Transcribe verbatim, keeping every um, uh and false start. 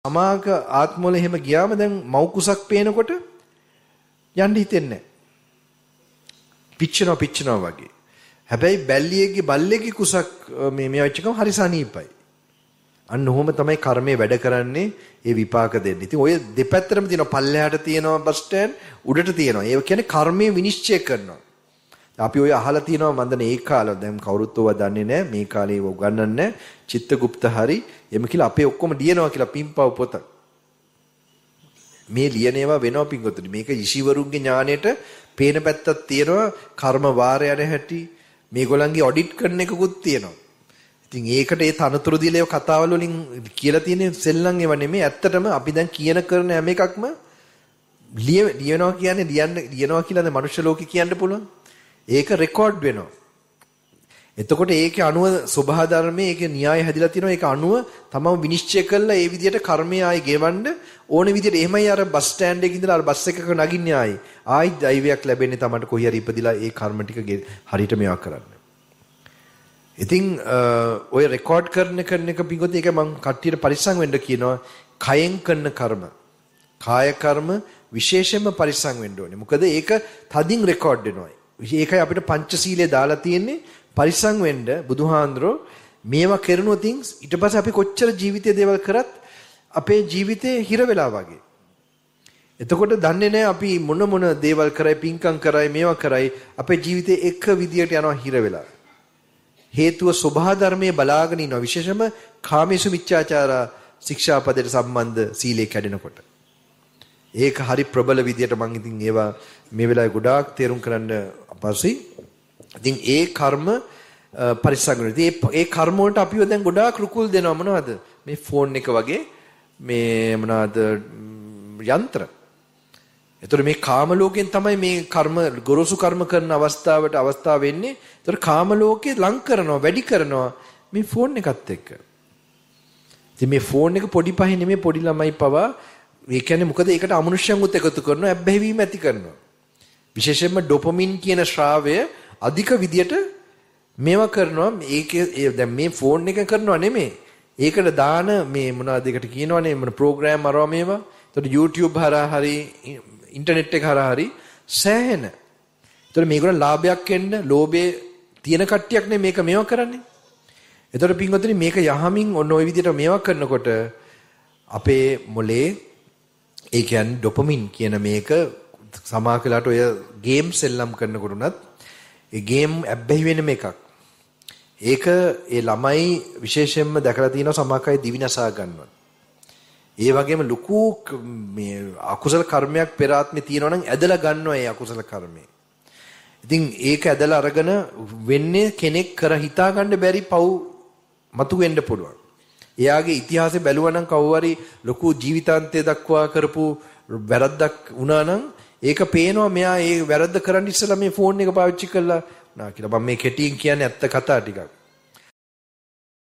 අමාක ආත්මවල එහෙම ගියාම දැන් මව් කුසක් පේනකොට යන්න හිතෙන්නේ නැහැ. පිච්චෙනවා පිච්චෙනවා වගේ. හැබැයි බැල්ලියේගේ බල්ලේගේ කුසක් මේ මේ වෙච්චකම හරි සනීපයි. අන්න ඔහොම තමයි කර්මය වැඩ කරන්නේ ඒ විපාක දෙන්නේ. ඉතින් ඔය දෙපැත්තටම තියෙනවා පල්ලෙහාට තියෙනවා බස් ස්ටෑන්ඩ් උඩට තියෙනවා. ඒ කියන්නේ කර්මය විනිශ්චය කරනවා. අපි ඔය අහලා තියෙනවා මන්දන ඒ කාලේ දැන් කවුරුත් ඔව දන්නේ නැහැ. මේ කාලේ ඒව උගන්වන්නේ නැහැ. චිත්තගුප්ත හරි එමෙ කියලා අපේ ඔක්කොම ලියනවා කියලා පිම්පව පොත. මේ ලියන ඒවා වෙනවා පිංගොතුනි. මේක ඍෂිවරුන්ගේ ඥාණයට පේන පැත්තක් තියෙනවා. කර්ම වාරය යන හැටි මේගොල්ලන්ගේ ඔඩිට් කරන එකකුත් තියෙනවා. ඉතින් ඒකට ඒ තනතුරු දීලා ඒ කතාවල වලින් කියලා තියෙන සෙල්ලම් ඒවා නෙමෙයි. ඇත්තටම අපි දැන් කියන කරන හැම එකක්ම ලියනවා කියන්නේ ලියන්න ලියනවා කියලා දැන් මනුෂ්‍ය ලෝකේ කියන්න පුළුවන්. ඒක රෙකෝඩ් වෙනවා. එතකොට ඒකේ අණුව සබහා ධර්මයේ ඒකේ න්‍යාය හැදිලා තියෙනවා. ඒක අණුව තමම විනිශ්චය කළා ඒ විදිහට කර්මය ආයි ගෙවන්න ඕන විදිහට. එහෙමයි අර බස් ස්ටෑන්ඩ් එකේ ඉඳලා අර බස් එකක නගින්නේ ආයි. ආයි දෛවයක් ලැබෙන්නේ තමන්ට කොහේ හරි ඉපදිලා ඒ කර්ම ටික හරියට මේවා කරන්න. ඉතින් ඔය රෙකෝඩ් කරන කරන එක පිටුත් ඒක මම කට්ටියට පරිස්සම් වෙන්න කියනවා. කයෙන් කරන කර්ම, කාය කර්ම විශේෂයෙන්ම පරිස්සම් වෙන්න ඕනේ. මොකද ඒක තදින් රෙකෝඩ් වෙනවා. ඒකයි අපිට පංචශීලයේ දාලා තියෙන්නේ පරිස්සම් වෙන්න. බුදුහාඳුරෝ මේවා කරනොත් ඊට පස්සේ අපි කොච්චර ජීවිතයේ දේවල් කරත් අපේ ජීවිතේ හිර වෙලා වගේ. එතකොට දන්නේ නැහැ අපි මොන මොන දේවල් කරයි පිංකම් කරයි මේවා කරයි අපේ ජීවිතේ එක විදියට යනවා හිර වෙලා. හේතුව සබහා ධර්මයේ බලාගෙන ඉනවා. විශේෂම කාමේසු මිච්ඡාචාර ශික්ෂාපදයට සම්බන්ධ සීලේ කැඩෙනකොට. ඒක හරි ප්‍රබල විදියට මම ඉතින් ඒවා මේ වෙලාවේ ගොඩාක් තේරුම් කරන්න අපහසුයි. ඉතින් ඒ කර්ම පරිස්සම් කරනවා. ඉතින් ඒ කර්ම වලට අපිව දැන් ගොඩාක් රුකුල් දෙනවා මොනවද? මේ ෆෝන් එක වගේ මේ මොනවද යන්ත්‍ර. එතකොට මේ කාම ලෝකෙන් තමයි මේ කර්ම ගොරෝසු කර්ම කරන අවස්ථාවට අවස්ථාව වෙන්නේ. එතකොට කාම ලෝකේ ලං කරනවා වැඩි කරනවා මේ ෆෝන් එකත් එක්ක. ඉතින් මේ ෆෝන් එක පොඩි පහේ නෙමෙයි පොඩි ළමයි පවා ඒ කියන්නේ මොකද ඒකට අමනුෂ්‍යංගුත් එකතු කරනවා ඇබ්බැහිවීම ඇති කරනවා. විශේෂයෙන්ම ඩොපමින් කියන ශ්‍රාවය අධික විදියට මේවා කරනවා. ඒකේ දැන් මේ ෆෝන් එක කරනවා නෙමෙයි. ඒකට දාන මේ මොනවද ඒකට කියනවනේ මොන ප්‍රෝග්‍රෑම් අරවා මේවා. එතකොට YouTube හරහා හරි ඉන්ටර්නෙට් එක හරහා හරි සෑහෙන. එතකොට මේගොල්ලෝ ලාභයක් එන්න ලෝභයේ තියෙන කට්ටියක් නේ මේක මේවා කරන්නේ. එතකොට පින්වතුනි මේක යහමින් ඔන්න ඔය විදිහට මේවා කරනකොට අපේ මොලේ ඒ කියන්නේ ඩොපමින් කියන මේක සමාකලට ඔය ගේම් සෙල්ලම් කරනකොට උනත් ඒ ගේම් ඇබ්බැහි වෙන මේකක්. ඒක ඒ ළමයි විශේෂයෙන්ම දැකලා තියෙනවා සමාකයි දිවිනසා ගන්නවා. ඒ වගේම ලুকু මේ අකුසල කර්මයක් පෙර ආත්මේ තියෙනවා නම් ඇදලා ගන්නවා ඒ අකුසල කර්මය. ඉතින් ඒක ඇදලා අරගෙන වෙන්නේ කෙනෙක් කර හිතා ගන්න බැරි පව් මතු වෙන්න පුළුවන්. එයාගේ ඉතිහාසය බැලුවා නම් කවුරු හරි ලොකු ජීවිතාන්තය දක්වා කරපු වැරද්දක් වුණා නම් ඒක පේනවා මෙයා ඒ වැරද්ද කරන්න ඉස්සලා මේ ෆෝන් එක පාවිච්චි කළා නා කියලා. මම මේ කෙටියෙන් කියන්නේ ඇත්ත කතා ටිකක්.